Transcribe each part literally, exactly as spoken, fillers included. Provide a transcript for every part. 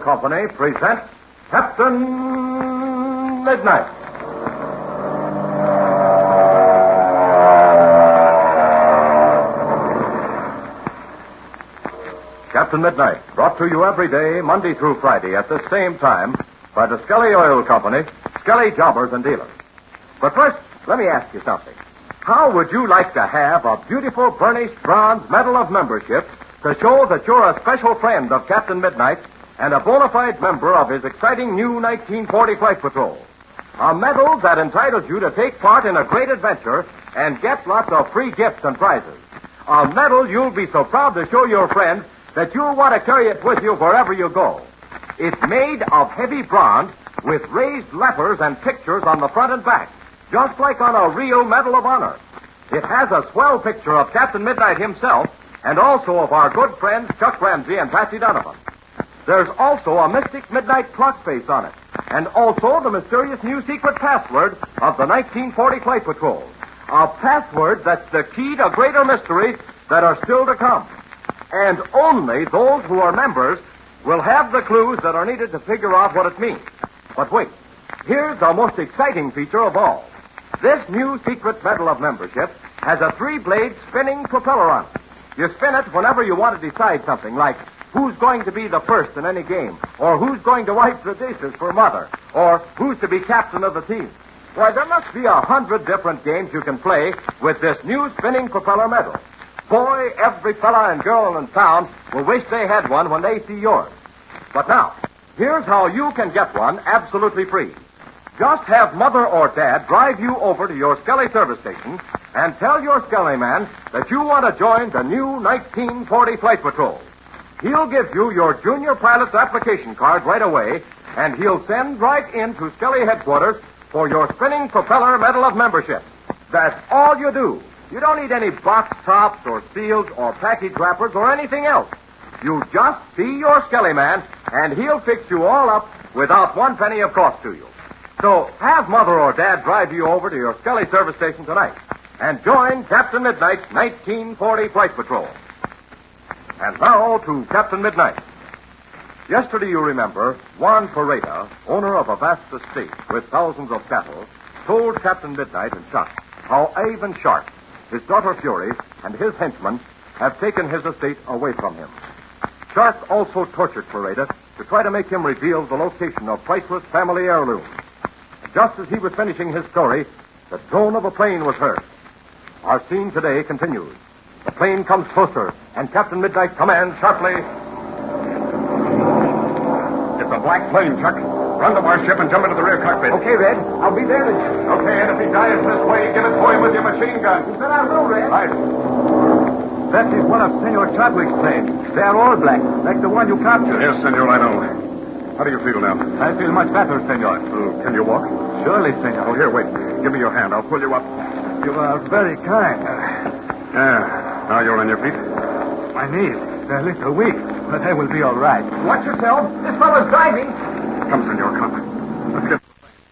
Company presents Captain Midnight. Captain Midnight, brought to you every day, Monday through Friday, at the same time, by the Skelly Oil Company, Skelly Jobbers and Dealers. But first, let me ask you something. How would you like to have a beautiful burnished bronze medal of membership to show that you're a special friend of Captain Midnight and a bona fide member of his exciting new nineteen forty Flight Patrol? A medal that entitles you to take part in a great adventure and get lots of free gifts and prizes. A medal you'll be so proud to show your friends that you'll want to carry it with you wherever you go. It's made of heavy bronze with raised letters and pictures on the front and back, just like on a real Medal of Honor. It has a swell picture of Captain Midnight himself and also of our good friends Chuck Ramsey and Patsy Donovan. There's also a mystic midnight clock face on it, and also the mysterious new secret password of the nineteen forty Flight Patrol. A password that's the key to greater mysteries that are still to come. And only those who are members will have the clues that are needed to figure out what it means. But wait, here's the most exciting feature of all. This new secret medal of membership has a three-blade spinning propeller on it. You spin it whenever you want to decide something, like who's going to be the first in any game, or who's going to wipe the dishes for Mother, or who's to be captain of the team. Why, there must be a hundred different games you can play with this new spinning propeller medal. Boy, every fella and girl in town will wish they had one when they see yours. But now, here's how you can get one absolutely free. Just have Mother or Dad drive you over to your Skelly service station and tell your Skelly man that you want to join the new nineteen forty Flight Patrol. He'll give you your junior pilot's application card right away, and he'll send right in to Skelly headquarters for your spinning propeller medal of membership. That's all you do. You don't need any box tops or seals or package wrappers or anything else. You just see your Skelly man, and he'll fix you all up without one penny of cost to you. So have Mother or Dad drive you over to your Skelly service station tonight and join Captain Midnight's nineteen forty Flight Patrol. And now to Captain Midnight. Yesterday, you remember, Juan Pareda, owner of a vast estate with thousands of cattle, told Captain Midnight and Chuck how Ivan Sharp, his daughter Fury, and his henchmen have taken his estate away from him. Sharp also tortured Pareda to try to make him reveal the location of priceless family heirlooms. Just as he was finishing his story, the drone of a plane was heard. Our scene today continues. The plane comes closer, and Captain Midnight commands sharply. It's a black plane, Chuck. Run to our ship and jump into the rear cockpit. Okay, Red. I'll be there. Okay, and if he dives this way, give it to him with your machine gun. You bet I will, Red. Right. That is one of Senor Chadwick's planes. They are all black, like the one you captured. Yes, Senor, I know. How do you feel now? I feel much better, Senor. Uh, can you walk? Surely, Senor. Oh, here, wait. Give me your hand. I'll pull you up. You are very kind. Yeah. Now you're on your feet. My knees, they're a little weak, but they will be all right. Watch yourself. This fellow's driving. Come, Senor, come. Let's get...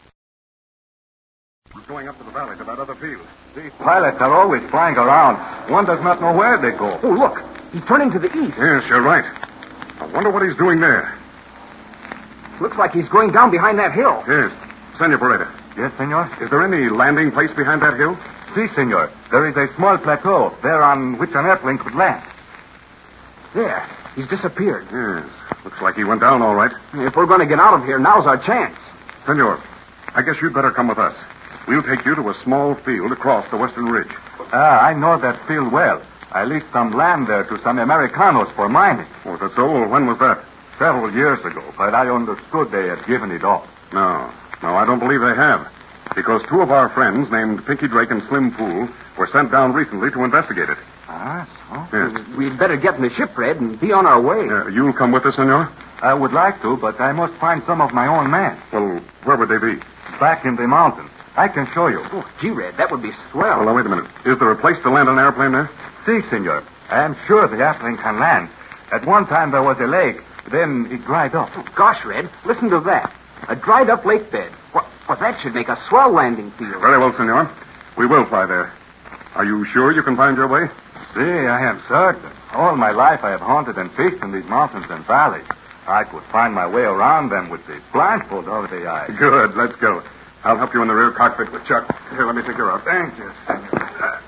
He's going up to the valley to that other field. These pilots are always flying around. One does not know where they go. Oh, look. He's turning to the east. Yes, you're right. I wonder what he's doing there. Looks like he's going down behind that hill. Yes. Senor Pareda. Yes, Senor? Is there any landing place behind that hill? Si, Senor. There is a small plateau there on which an airplane could land. There. He's disappeared. Yes. Looks like he went down all right. If we're going to get out of here, now's our chance. Senor, I guess you'd better come with us. We'll take you to a small field across the western ridge. Ah, I know that field well. I leased some land there to some Americanos for mining. Oh, that's so. When was that? Several years ago, but I understood they had given it up. No. No, I don't believe they have. Because two of our friends, named Pinky Drake and Slim Pool, were sent down recently to investigate it. Ah, so? Yes. We'd better get in the ship, Red, and be on our way. Uh, you'll come with us, Senor? I would like to, but I must find some of my own men. Well, where would they be? Back in the mountains. I can show you. Oh, gee, Red, that would be swell. Well, now, wait a minute. Is there a place to land an airplane there? Si, senor. I am sure the airplane can land. At one time there was a lake. Then it dried up. Oh, gosh, Red, listen to that. A dried-up lake bed. Well, well, that should make a swell landing field. Very well, Senor. We will fly there. Are you sure you can find your way? Si, I am certain. All my life I have hunted and fished in these mountains and valleys. I could find my way around them with the blindfold over the eyes. Good. Let's go. I'll help you in the rear cockpit with Chuck. Here, let me take you out. Thank you, senor.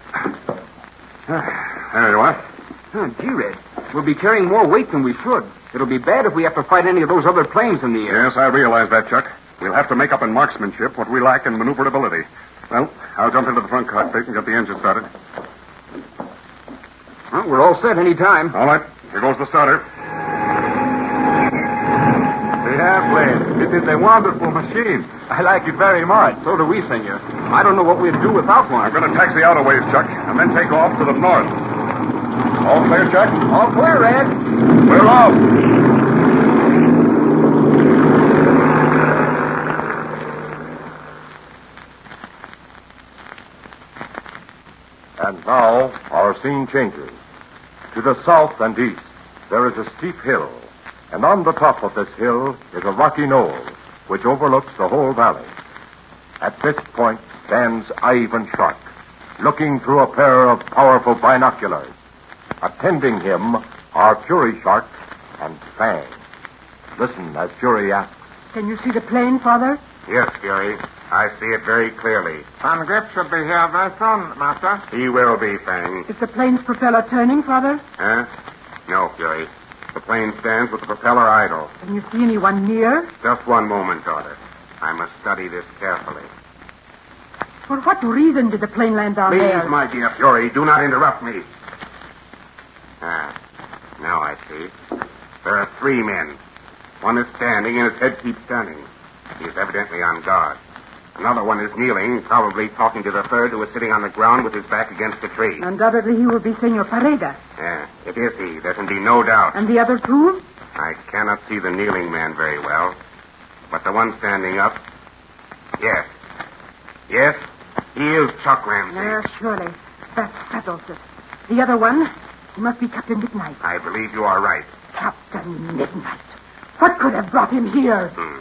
There you are. Oh, gee, Red, we'll be carrying more weight than we should. It'll be bad if we have to fight any of those other planes in the air. Yes, I realize that, Chuck. We'll have to make up in marksmanship what we lack in maneuverability. Well, I'll jump into the front cockpit and get the engine started. Well, we're all set any time. All right. Here goes the starter. The airplane. It is a wonderful machine. I like it very much. So do we, senor. I don't know what we'd do without one. I'm going to taxi out a ways, Chuck, and then take off to the north. All clear, Chuck? All clear, Red. We're off. And now our scene changes. To the south and east, there is a steep hill, and on the top of this hill is a rocky knoll, which overlooks the whole valley. At this point stands Ivan Shark, looking through a pair of powerful binoculars. Attending him are Fury Shark and Fang. Listen as Fury asks, Can you see the plane, Father? Yes, Fury. I see it very clearly. Van Grip should be here very soon, Master. He will be, Fang. Is the plane's propeller turning, Father? Huh? No, Fury. The plane stands with the propeller idle. Can you see anyone near? Just one moment, daughter. I must study this carefully. For what reason did the plane land down Please, there? my dear Fury, do not interrupt me. Ah, now I see. There are three men. One is standing and his head keeps turning. He is evidently on guard. Another one is kneeling, probably talking to the third who is sitting on the ground with his back against a tree. Undoubtedly he will be Senor Pareda. Yeah, it is he. There can be no doubt. And the other two? I cannot see the kneeling man very well. But the one standing up, yes. Yes, he is Chuck Ramsey. Yes, surely. That settles it. The other one, he must be Captain Midnight. I believe you are right. Captain Midnight. What could have brought him here? Hmm.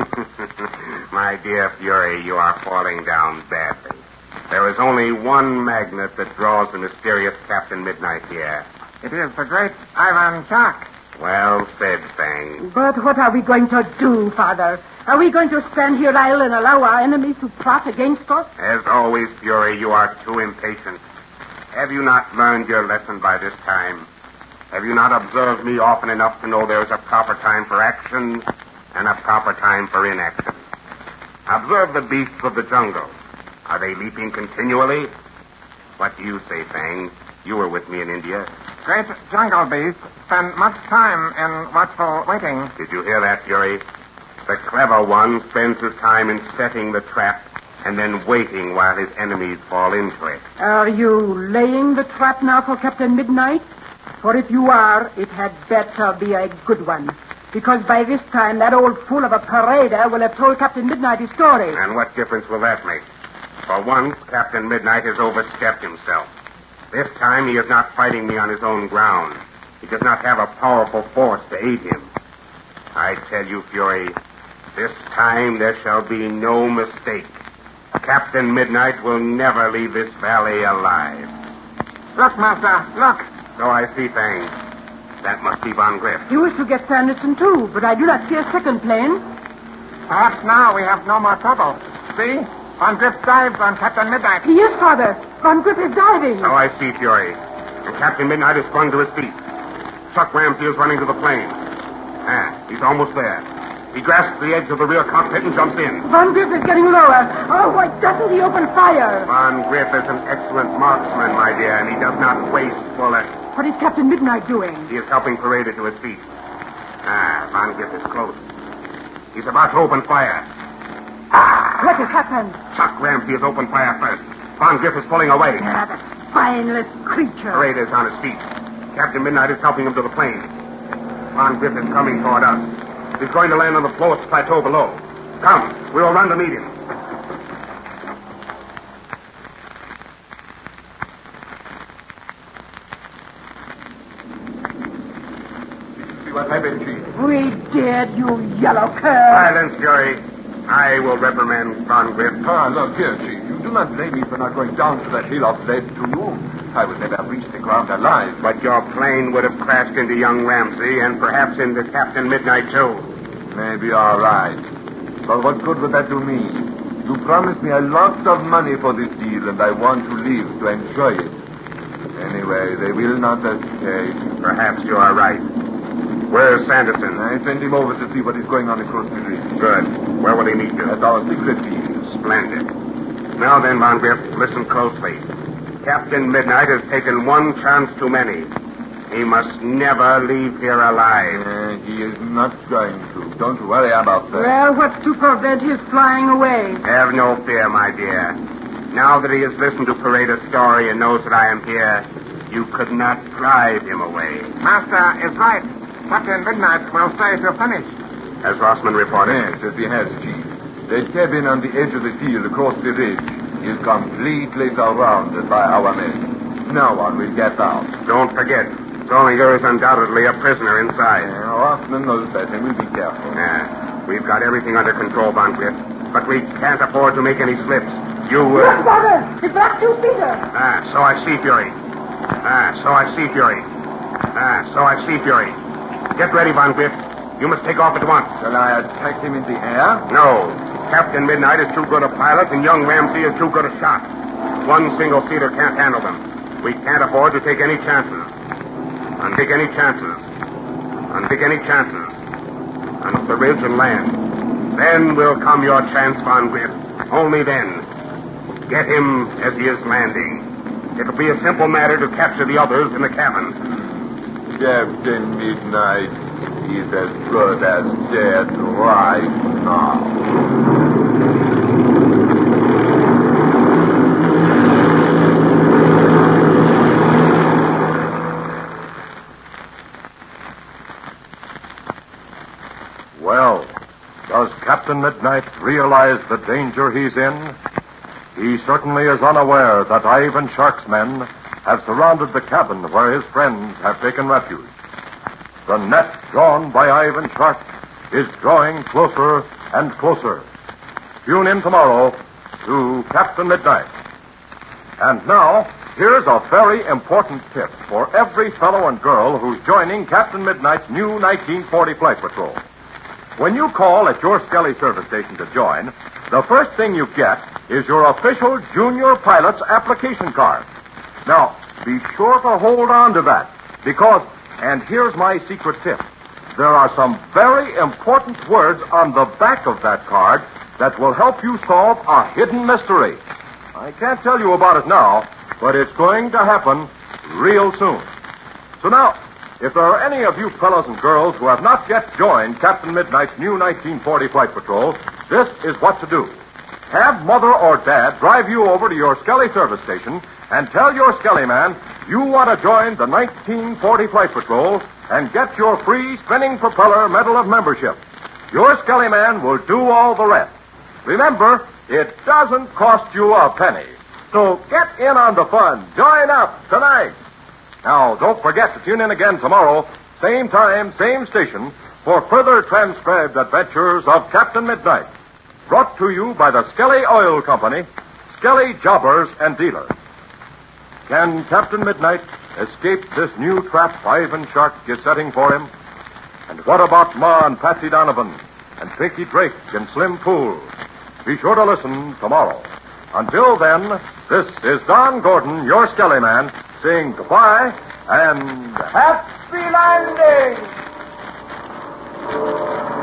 My dear Fury, you are falling down badly. There is only one magnet that draws the mysterious Captain Midnight here. It is the great Ivan Shark. Well said, Fang. But what are we going to do, Father? Are we going to stand here idle and allow our enemies to plot against us? As always, Fury, you are too impatient. Have you not learned your lesson by this time? Have you not observed me often enough to know there is a proper time for action and a proper time for inaction? Observe the beasts of the jungle. Are they leaping continually? What do you say, Fang? You were with me in India. Great jungle beasts spend much time in watchful waiting. Did you hear that, Fury? The clever one spends his time in setting the trap and then waiting while his enemies fall into it. Are you laying the trap now for Captain Midnight? For if you are, it had better be a good one. Because by this time, that old fool of a Pareda will have told Captain Midnight his story. And what difference will that make? For once, Captain Midnight has overstepped himself. This time, he is not fighting me on his own ground. He does not have a powerful force to aid him. I tell you, Fury, this time there shall be no mistake. Captain Midnight will never leave this valley alive. Look, Master, look. So I see, Fang. That must be Von Griff. He was to get Sanderson, too, but I do not see a second plane. Perhaps now we have no more trouble. See? Von Griff dives on Captain Midnight. He is, Father. Von Griff is diving. So I see, Fury. And Captain Midnight is sprung to his feet. Chuck Ramsey is running to the plane. Ah, he's almost there. He grasps the edge of the rear cockpit and jumps in. Von Griff is getting lower. Oh, why doesn't he open fire? Von Griff is an excellent marksman, my dear, and he does not waste bullets. What is Captain Midnight doing? He is helping Pareda to his feet. Ah, Von Griff is close. He's about to open fire. Ah! What has happened? Chuck Ramsey has opened fire first. Von Griff is pulling away. Ah, that spineless creature. Pareda is on his feet. Captain Midnight is helping him to the plane. Von Griff is coming toward us. He's going to land on the Florence plateau below. Come, we will run to meet him. See what happened, Chief? We did, you yellow cur. Silence, Fury. I will reprimand Von Griff. Ah, look here, Chief. You do not blame me for not going down to that hill of lead to you. I would never have reached the ground alive. But your plane would have crashed into young Ramsey and perhaps into Captain Midnight, too. Maybe all right. But what good would that do me? You promised me a lot of money for this deal, and I want to live to enjoy it. Anyway, they will not escape. Perhaps you are right. Where's Sanderson? I sent him over to see what is going on across the ridge. Good. Where will he meet you? At our secret deal. Splendid. Now then, Von Griff, listen closely. Captain Midnight has taken one chance too many. He must never leave here alive. Uh, he is not going to. Don't worry about that. Well, what's to prevent his flying away? Have no fear, my dear. Now that he has listened to Pareda's story and knows that I am here, you could not drive him away. Master is right. Captain Midnight will stay to finish. Has Rossman reported? Yes, as he has, Chief. That cabin on the edge of the field across the ridge is completely surrounded by our men. No one will get out. Don't forget, only there is undoubtedly a prisoner inside. Yeah, Rossman knows that, and we'll be careful. Yeah, we've got everything under control, Von Griff, but we can't afford to make any slips. You, uh... Look, Father! The black two-seater! Ah, so I see, Fury. Ah, so I see, Fury. Ah, so I see, Fury. Get ready, Von Griff. You must take off at once. Shall I attack him in the air? No. Captain Midnight is too good a pilot, and young Ramsey is too good a shot. One single-seater can't handle them. We can't afford to take any chances. And take any chances. And take any chances. And up the ridge and land. Then will come your chance, Von Griff. Only then. Get him as he is landing. It'll be a simple matter to capture the others in the cabin. Captain Midnight is as good as dead right now. Well, does Captain Midnight realize the danger he's in? He certainly is unaware that Ivan Shark's men have surrounded the cabin where his friends have taken refuge. The net drawn by Ivan Shark is drawing closer and closer. Tune in tomorrow to Captain Midnight. And now, here's a very important tip for every fellow and girl who's joining Captain Midnight's new nineteen forty Flight Patrol. When you call at your Skelly service station to join, the first thing you get is your official junior pilot's application card. Now, be sure to hold on to that, because, and here's my secret tip, there are some very important words on the back of that card that will help you solve a hidden mystery. I can't tell you about it now, but it's going to happen real soon. So now, if there are any of you fellows and girls who have not yet joined Captain Midnight's new nineteen forty Flight Patrol, this is what to do. Have Mother or Dad drive you over to your Skelly service station and tell your Skelly man you want to join the nineteen forty Flight Patrol and get your free spinning propeller medal of membership. Your Skelly man will do all the rest. Remember, it doesn't cost you a penny. So get in on the fun. Join up tonight. Now, don't forget to tune in again tomorrow, same time, same station, for further transcribed adventures of Captain Midnight. Brought to you by the Skelly Oil Company, Skelly Jobbers and Dealers. Can Captain Midnight escape this new trap Ivan Shark is setting for him? And what about Ma and Patsy Donovan, and Pinky Drake and Slim Poole? Be sure to listen tomorrow. Until then, this is Don Gordon, your Skelly man, saying goodbye and happy landing!